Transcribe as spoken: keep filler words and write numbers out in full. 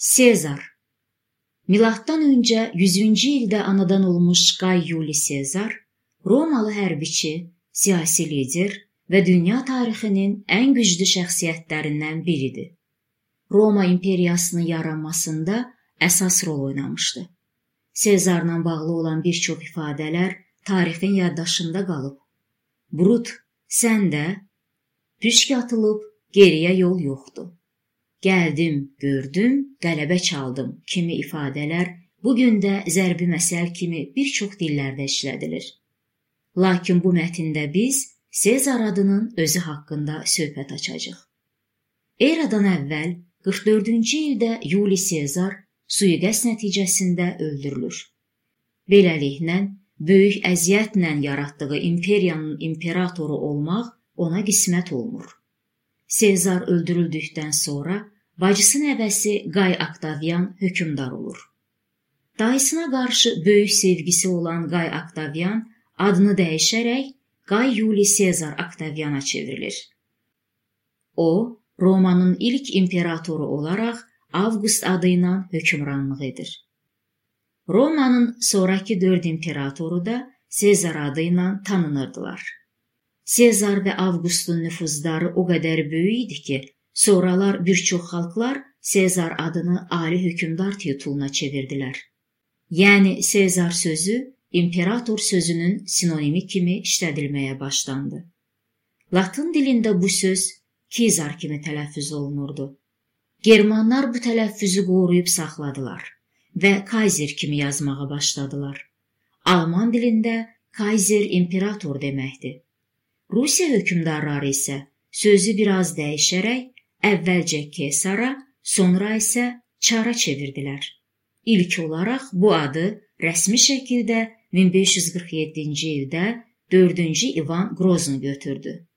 Sezar. Miladdan öncə yüzüncü ildə anadan olmuş Qay Yuli Sezar, Romalı hərbiçi, siyasi lider və dünya tarixinin ən güclü şəxsiyyətlərindən biridir. Roma imperiyasının yaranmasında əsas rol oynamışdı. Sezarla bağlı olan bir çox ifadələr tarixin yaddaşında qalıb. Brut, sən də, püşk atılıb, geriyə yol yoxdur. Gəldim, gördüm, qələbə çaldım kimi ifadələr bugün də zərbi məsəl kimi bir çox dillərdə işlədilir. Lakin bu mətndə biz Sezar adının özü haqqında söhbət açacağıq. Eradan əvvəl qırx dördüncü ildə Yuli Sezar sui-qəsd nəticəsində öldürülür. Beləliklə, böyük əziyyətlə yaratdığı imperiyanın imperatoru olmaq ona qismət olmur. Sezar öldürüldükdən sonra bacısı nəvəsi Qay Oktavian hökmdar olur. Dayısına qarşı böyük sevgisi olan Qay Oktavian adını dəyişərək Qay Yuli Sezar Oktaviana çevrilir. O, Romanın ilk imperatoru olaraq Avqust adı ilə hökmranlıq edir. Romanın sonraki dörd imperatoru da Sezar adı ilə tanınırdılar. Sezar və Avqustun nüfuzları o qədər böyük idi ki, sonralar bir çox xalqlar Sezar adını ali hökmdar tituluna çevirdilər. Yəni Sezar sözü imperator sözünün sinonimi kimi işlədilməyə başlandı. Latın dilində bu söz Kizar kimi tələffüz olunurdu. Germanlar bu tələffüzü qoruyub saxladılar və Kaiser kimi yazmağa başladılar. Alman dilində Kaiser imperator deməkdir. Rusiya hökmdarları isə sözü biraz dəyişərək əvvəlcə Kesara, sonra isə Çara çevirdilər. İlk olaraq bu adı rəsmi şəkildə min beş yüz qırx yeddinci ildə dördüncü İvan Grozny götürdü.